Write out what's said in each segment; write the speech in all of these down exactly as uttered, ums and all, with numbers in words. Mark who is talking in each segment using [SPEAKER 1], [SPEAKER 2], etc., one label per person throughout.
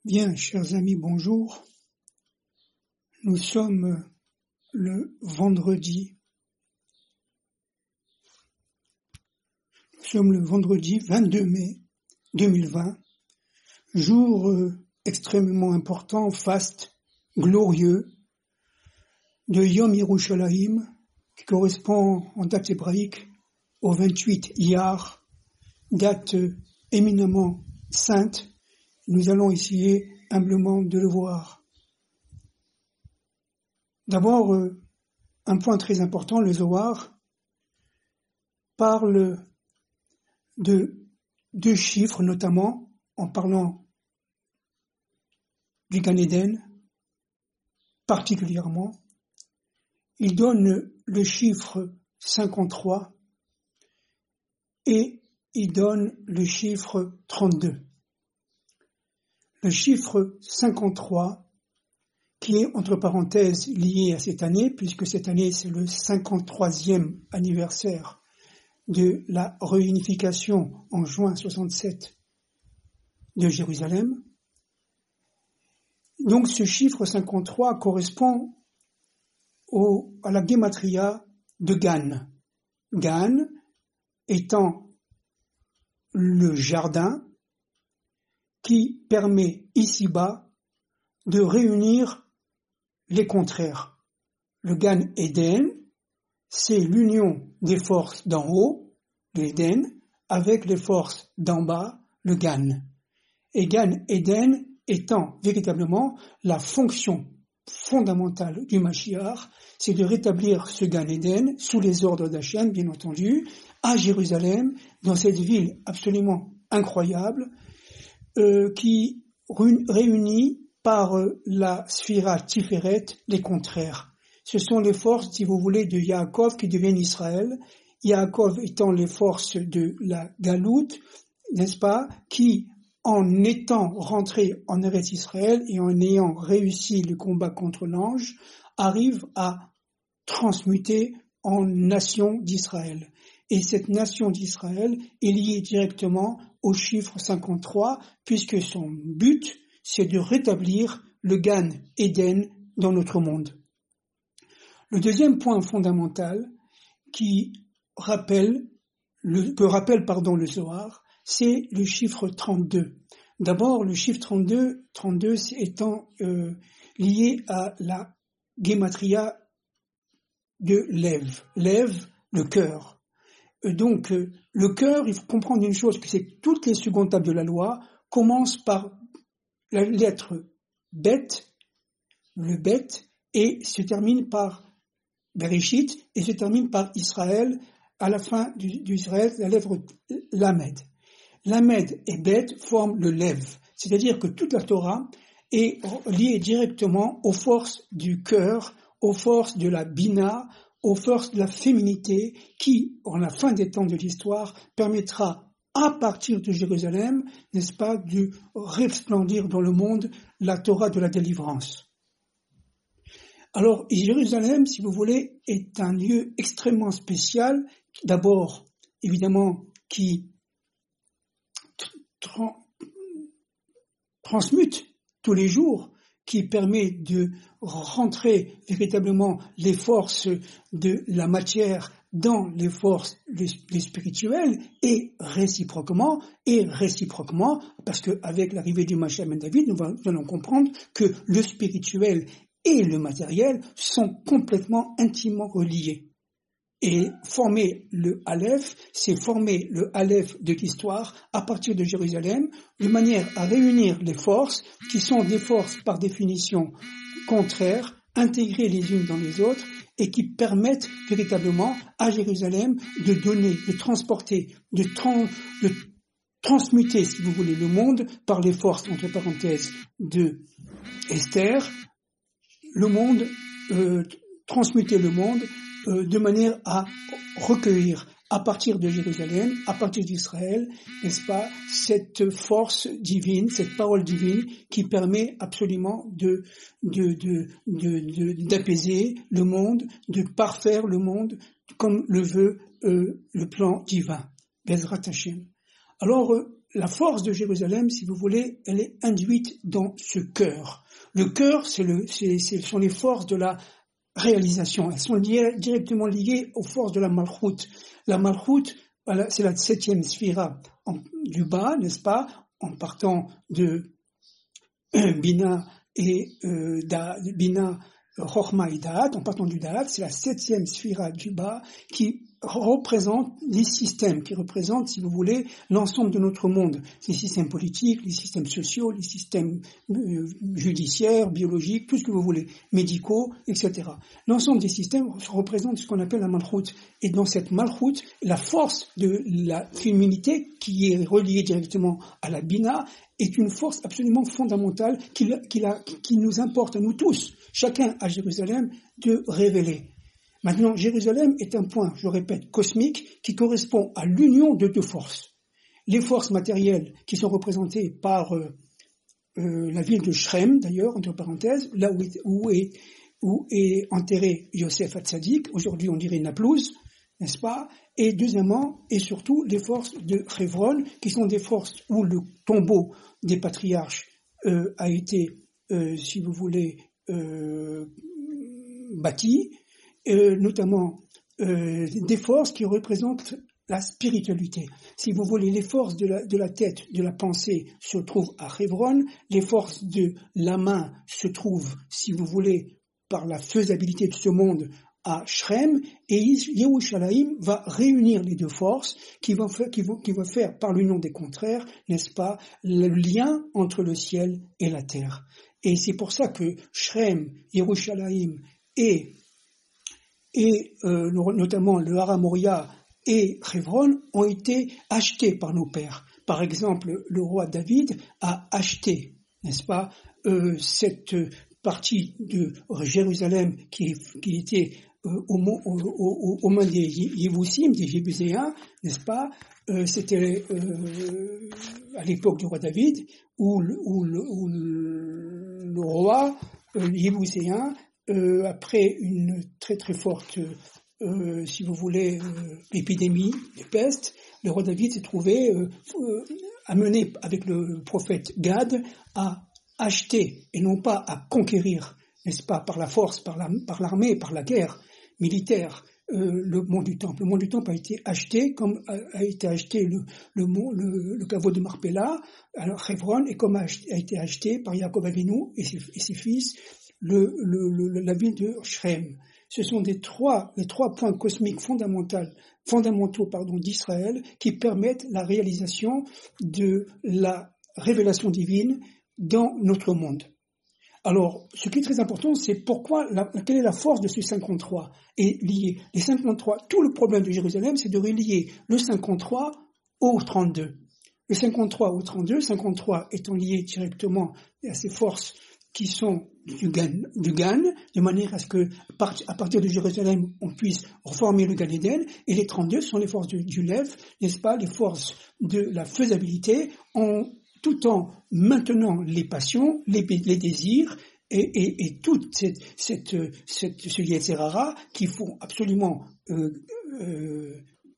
[SPEAKER 1] Bien, chers amis, bonjour. Nous sommes le vendredi. Nous sommes le vendredi vingt-deux mai deux mille vingt, jour euh, extrêmement important, faste, glorieux, de Yom Yerushalayim, qui correspond en date hébraïque au vingt-huit Iyar, date euh, éminemment sainte. Nous allons essayer humblement de le voir. D'abord, euh, un point très important, le Zohar parle de deux chiffres, notamment en parlant du Gan Eden, particulièrement. Il donne le chiffre cinquante-trois et il donne le chiffre trente-deux. Le chiffre cinquante-trois, qui est entre parenthèses lié à cette année, puisque cette année c'est le cinquante-troisième anniversaire de la réunification en juin soixante-sept de Jérusalem. Donc ce chiffre cinquante-trois correspond au, à la guématria de Gan. Gan étant le jardin qui permet ici-bas de réunir les contraires. Le Gan Eden, c'est l'union des forces d'en haut, l'Éden, avec les forces d'en bas, le Gan. Et Gan Eden étant véritablement la fonction fondamentale du Mashiach, c'est de rétablir ce Gan Eden sous les ordres d'Hachem, bien entendu, à Jérusalem, dans cette ville absolument incroyable, Euh, qui réunit par euh, la Sphira Tiferet les contraires. Ce sont les forces, si vous voulez, de Yaakov qui deviennent Israël, Yaakov étant les forces de la Galoute, n'est-ce pas, qui, en étant rentré en Eretz Israël et en ayant réussi le combat contre l'ange, arrivent à transmuter en nation d'Israël. Et cette nation d'Israël est liée directement au chiffre cinquante-trois, puisque son but, c'est de rétablir le Gan Eden dans notre monde. Le deuxième point fondamental qui rappelle, le, que rappelle pardon, le Zohar, c'est le chiffre trente-deux. D'abord, le chiffre trente-deux, trente-deux étant euh, lié à la guématria de Lev. Lev, le cœur. Donc, euh, le cœur, il faut comprendre une chose, que c'est que toutes les secondes tables de la loi commencent par la lettre Bet, le Bet, et se terminent par Bereshit, et se terminent par Israël, à la fin du, du Israël, la lettre Lamed. Lamed et Bet forment le Lev, c'est-à-dire que toute la Torah est liée directement aux forces du cœur, aux forces de la Bina, aux forces de la féminité qui, en la fin des temps de l'histoire, permettra à partir de Jérusalem, n'est-ce pas, de resplendir dans le monde la Torah de la délivrance. Alors, Jérusalem, si vous voulez, est un lieu extrêmement spécial, d'abord, évidemment, qui tra- transmute tous les jours, qui permet de rentrer véritablement les forces de la matière dans les forces des spirituelles et réciproquement, et réciproquement, parce qu'avec l'arrivée du Mashiach ben David, nous allons comprendre que le spirituel et le matériel sont complètement intimement reliés. Et former le Aleph, c'est former le Aleph de l'histoire à partir de Jérusalem, de manière à réunir les forces, qui sont des forces par définition contraires, intégrées les unes dans les autres, et qui permettent véritablement à Jérusalem de donner, de transporter, de, trans, de transmuter, si vous voulez, le monde par les forces, entre parenthèses, de Esther, le monde, euh, transmuter le monde, de manière à recueillir à partir de Jérusalem, à partir d'Israël, n'est-ce pas, cette force divine, cette parole divine qui permet absolument de, de, de, de, de, d'apaiser le monde, de parfaire le monde comme le veut euh, le plan divin. Bezrat Hashem. Alors, euh, la force de Jérusalem, si vous voulez, elle est induite dans ce cœur. Le cœur, c'est le, c'est, c'est, ce sont les forces de la réalisation. Elles sont liées, directement liées aux forces de la Malchut. La Malchut, voilà, c'est la septième sphira en, du bas, n'est-ce pas, en partant de euh, Bina et euh, da, Bina, Chochma et Da'at, en partant du Da'at, c'est la septième sphira du bas qui représente les systèmes, qui représente, si vous voulez, l'ensemble de notre monde, les systèmes politiques, les systèmes sociaux, les systèmes euh, judiciaires, biologiques, tout ce que vous voulez, médicaux, et cetera. L'ensemble des systèmes représente ce qu'on appelle la Malchut. Et dans cette Malchut, la force de la féminité, qui est reliée directement à la Bina, est une force absolument fondamentale qui, qui, la, qui nous importe à nous tous, chacun à Jérusalem, de révéler. Maintenant, Jérusalem est un point, je répète, cosmique, qui correspond à l'union de deux forces. Les forces matérielles qui sont représentées par euh, euh, la ville de Shrem, d'ailleurs, entre parenthèses, là où est, où est, où est enterré Yosef Hatzadik, aujourd'hui on dirait Naplouse, n'est-ce pas? Et deuxièmement, et surtout, les forces de Hebron, qui sont des forces où le tombeau des patriarches euh, a été, euh, si vous voulez, euh, bâti, Euh, notamment euh, des forces qui représentent la spiritualité. Si vous voulez, les forces de la, de la tête, de la pensée se trouvent à Hebron, les forces de la main se trouvent, si vous voulez, par la faisabilité de ce monde à Shrem, et Yerushalayim va réunir les deux forces qui vont faire, qui vont, qui vont faire par l'union des contraires, n'est-ce pas, le lien entre le ciel et la terre. Et c'est pour ça que Shrem, Yerushalayim et et euh, notamment le Hara Moria et Hebron ont été achetés par nos pères. Par exemple, le roi David a acheté, n'est-ce pas, euh, cette partie de Jérusalem qui, qui était euh, au, au, au main des Yévoussim, des Jébuséens, n'est-ce pas, euh, c'était euh, à l'époque du roi David, où le, où le, où le, le roi euh, Yébouséen, Euh, après une très très forte, euh, si vous voulez, euh, épidémie de peste, le roi David s'est trouvé euh, euh, amené avec le prophète Gad à acheter et non pas à conquérir, n'est-ce pas, par la force, par, la, par l'armée, par la guerre militaire, euh, le mont du Temple. Le mont du Temple a été acheté comme a, a été acheté le, le, mont, le, le caveau de Marpella, alors Hebron, et comme a, a été acheté par Yaakov Avinu et ses, et ses fils, Le, le, le, la ville de Shrem. Ce sont des trois, les trois points cosmiques fondamentaux, fondamentaux pardon, d'Israël qui permettent la réalisation de la révélation divine dans notre monde. Alors, ce qui est très important, c'est pourquoi, la, quelle est la force de ce cinquante-trois est liée. Les cinquante-trois, tout le problème de Jérusalem, c'est de relier le cinquante-trois au trente-deux. Le cinquante-trois au trente-deux, cinquante-trois étant lié directement à ces forces qui sont du Gan, du Gan, de manière à ce que, à partir de Jérusalem, on puisse reformer le Gan Eden, et les trente-deux sont les forces du, du Lev, n'est-ce pas, les forces de la faisabilité, en, tout en maintenant les passions, les, les désirs, et, et, et toute cette, cette, cette, ce Yetzer Hara qu'il faut absolument, euh, euh,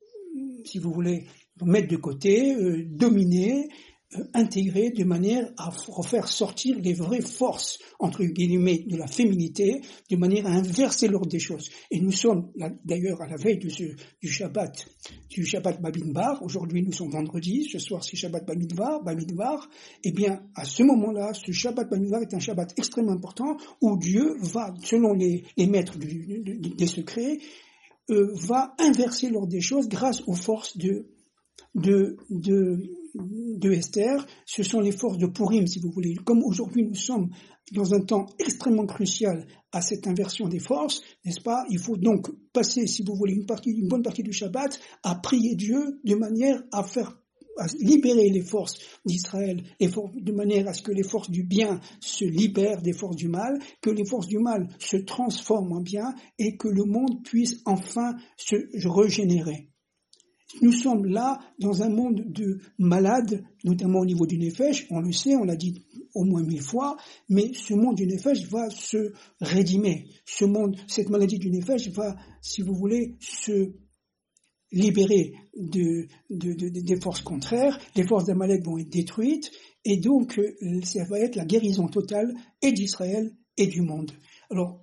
[SPEAKER 1] si vous voulez, mettre de côté, euh, dominer, Euh, intégrer de manière à refaire sortir les vraies forces, entre guillemets, de la féminité, de manière à inverser l'ordre des choses. Et nous sommes, là, d'ailleurs, à la veille de ce, du Shabbat, du Shabbat Bamidbar. Aujourd'hui, nous sommes vendredi. Ce soir, c'est Shabbat Bamidbar, Bamidbar. Eh bien, à ce moment-là, ce Shabbat Bamidbar est un Shabbat extrêmement important où Dieu va, selon les, les maîtres du, du, des secrets, euh, va inverser l'ordre des choses grâce aux forces de, de, de, de Esther. Ce sont les forces de Purim, si vous voulez. Comme aujourd'hui nous sommes dans un temps extrêmement crucial à cette inversion des forces, n'est-ce pas? Il faut donc passer, si vous voulez, une partie, une bonne partie du Shabbat à prier Dieu de manière à faire, à libérer les forces d'Israël, les forces, de manière à ce que les forces du bien se libèrent des forces du mal, que les forces du mal se transforment en bien et que le monde puisse enfin se régénérer. Nous sommes là dans un monde de malades, notamment au niveau du Nefesh, on le sait, on l'a dit au moins mille fois, mais ce monde du Nefesh va se rédimer. Ce monde, cette maladie du Nefesh va, si vous voulez, se libéré de, de, de, de, des forces contraires, les forces d'Amalek vont être détruites, et donc euh, ça va être la guérison totale et d'Israël et du monde. Alors,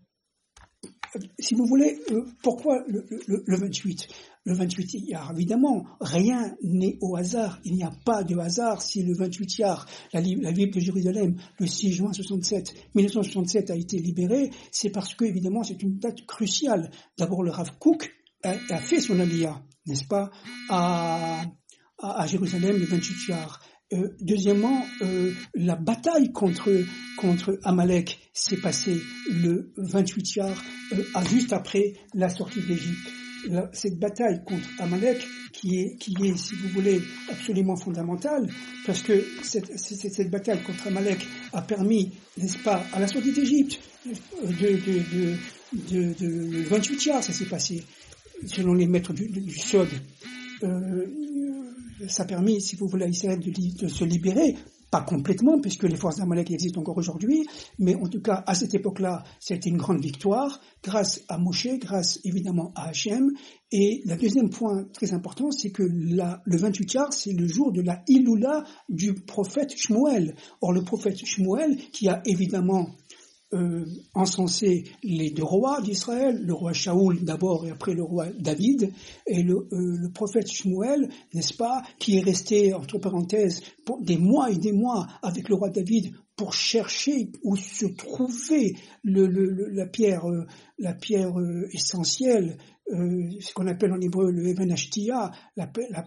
[SPEAKER 1] si vous voulez, euh, pourquoi le, le, le vingt-huit ? Le vingt-huit Iyar, évidemment, rien n'est au hasard. Il n'y a pas de hasard si le vingt-huit Iyar, la, la ville de Jérusalem, le six juin mille neuf cent soixante-sept a été libérée, c'est parce que, évidemment, c'est une date cruciale. D'abord, le Rav Kook a, a fait son aliyah, n'est-ce pas, à, à, à Jérusalem le vingt-huit Iyar. Euh, deuxièmement, euh, la bataille contre contre Amalek s'est passée le vingt-huit Iyar, euh, juste après la sortie d'Égypte. La, cette bataille contre Amalek, qui est qui est, si vous voulez, absolument fondamentale, parce que cette cette, cette bataille contre Amalek a permis, n'est-ce pas, à la sortie d'Égypte, de de de de, de, de le vingt-huit Iyar, ça s'est passé selon les maîtres du, du, du Sod. Euh, ça a permis, si vous voulez, à Israël de, de se libérer, pas complètement, puisque les forces d'Amalek existent encore aujourd'hui, mais en tout cas, à cette époque-là, c'était une grande victoire, grâce à Moshe, grâce évidemment à Hachem. Et le deuxième point très important, c'est que la, le vingt-huit Iyar, c'est le jour de la Iloula du prophète Shmuel. Or, le prophète Shmuel, qui a évidemment Euh, encensé les deux rois d'Israël, le roi Shaoul d'abord et après le roi David, et le, euh, le prophète Shmuel, n'est-ce pas, qui est resté, entre parenthèses, pour des mois et des mois avec le roi David pour chercher où se trouvait le, le, le, la pierre, euh, la pierre euh, essentielle, euh, ce qu'on appelle en hébreu le Even Ashtia, la, la,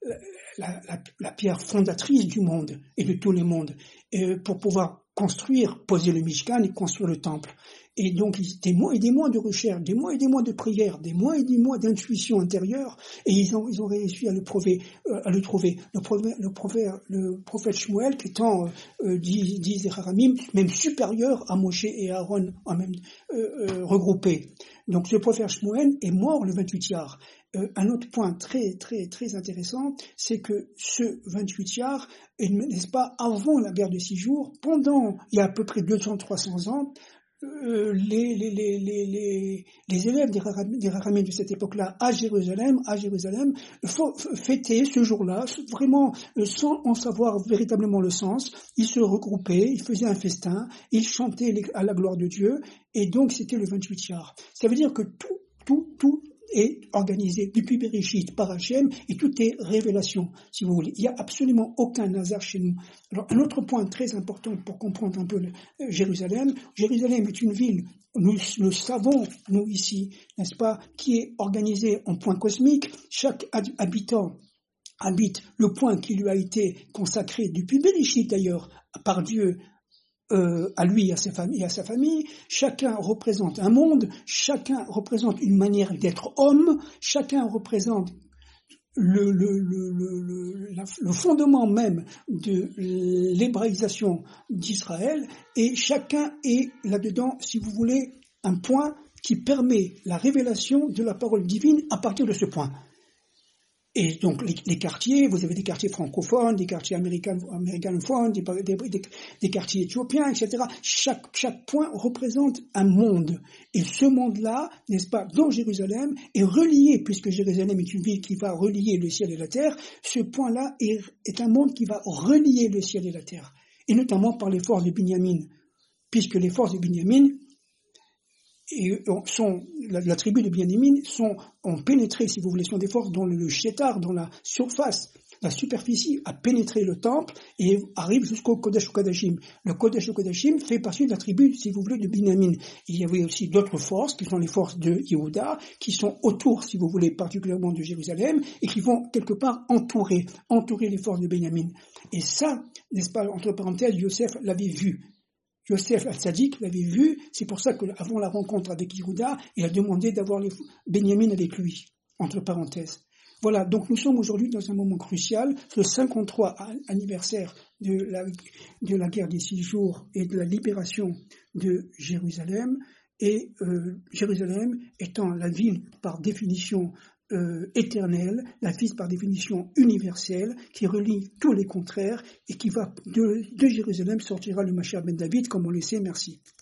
[SPEAKER 1] la, la, la pierre fondatrice du monde et de tous les mondes, et pour pouvoir construire, poser le Mishkan et construire le temple. Et donc, des mois et des mois de recherche, des mois et des mois de prière, des mois et des mois d'intuition intérieure, et ils ont, ils ont réussi à le prouver, euh, à le trouver. Le prophète, le prophète, le prophète Shmuel, qui étant, euh, dit, dit Haramim, même supérieur à Moshe et Aaron, en même, euh, euh, regroupés. Donc, ce prophète Shmuel est mort le vingt-huit Iyar. Euh, un autre point très, très, très intéressant, c'est que ce vingt-huit Iyar, n'est-ce pas, avant la guerre de six jours, pendant, il y a à peu près deux cents à trois cents ans, euh, les, les, les, les, les, les élèves des Rahamim de cette époque-là à Jérusalem, à Jérusalem, fêtaient ce jour-là, vraiment sans en savoir véritablement le sens. Ils se regroupaient, ils faisaient un festin, ils chantaient à la gloire de Dieu, et donc c'était le vingt-huit Iyar. Ça veut dire que tout, tout, tout est organisé depuis Bereshit par Hachem, et tout est révélation, si vous voulez. Il n'y a absolument aucun hasard chez nous. Alors, un autre point très important pour comprendre un peu le, euh, Jérusalem. Jérusalem est une ville, nous le savons, nous ici, n'est-ce pas, qui est organisée en points cosmiques. Chaque habitant habite le point qui lui a été consacré depuis Bereshit d'ailleurs, par Dieu, Euh, à lui et à sa famille, à sa famille. Chacun représente un monde, chacun représente une manière d'être homme, chacun représente le, le, le, le, la, le fondement même de l'hébraïsation d'Israël, et chacun est là-dedans, si vous voulez, un point qui permet la révélation de la parole divine à partir de ce point. Et donc les, les quartiers, vous avez des quartiers francophones, des quartiers américanophones, des, des, des, des quartiers éthiopiens, et cetera. Chaque, chaque point représente un monde. Et ce monde-là, n'est-ce pas, dans Jérusalem, est relié, puisque Jérusalem est une ville qui va relier le ciel et la terre, ce point-là est, est un monde qui va relier le ciel et la terre. Et notamment par les forces de Binyamin, puisque les forces de Binyamin et sont, la, la tribu de Binyamin sont, ont pénétré, si vous voulez, sont des forces dont le, le Shetar, dans la surface, la superficie, a pénétré le temple et arrive jusqu'au Kodesh Kodashim. Le Kodesh Kodashim fait partie de la tribu, si vous voulez, de Binyamin. Il y avait aussi d'autres forces, qui sont les forces de Yehuda, qui sont autour, si vous voulez, particulièrement de Jérusalem, et qui vont quelque part entourer, entourer les forces de Binyamin. Et ça, n'est-ce pas, entre parenthèses, Yosef l'avait vu. Yosef al-Tzadik l'avait vu, c'est pour ça qu'avant la rencontre avec Yehuda, il a demandé d'avoir les Benyamin avec lui, entre parenthèses. Voilà, donc nous sommes aujourd'hui dans un moment crucial, le cinquante-troisième anniversaire de la, de la guerre des six jours et de la libération de Jérusalem, et euh, Jérusalem étant la ville par définition Euh, éternelle, la ville par définition universelle, qui relie tous les contraires et qui va de, de Jérusalem sortira le Mashiach ben David, comme on le sait. Merci.